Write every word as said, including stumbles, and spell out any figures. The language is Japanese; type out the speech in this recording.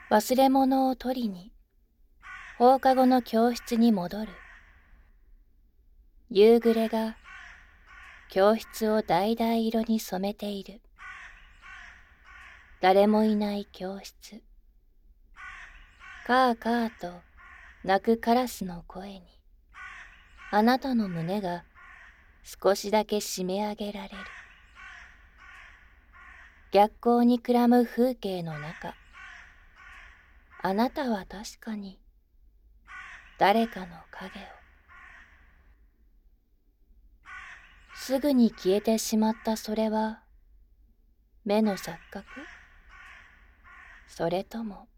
忘れ物を取りに放課後の教室に戻る。夕暮れが教室を橙色に染めている。誰もいない教室。カーカーと鳴くカラスの声にあなたの胸が少しだけ締め上げられる。逆光にくらむ風景の中、あなたは確かに誰かの影を。すぐに消えてしまったそれは目の錯覚？それとも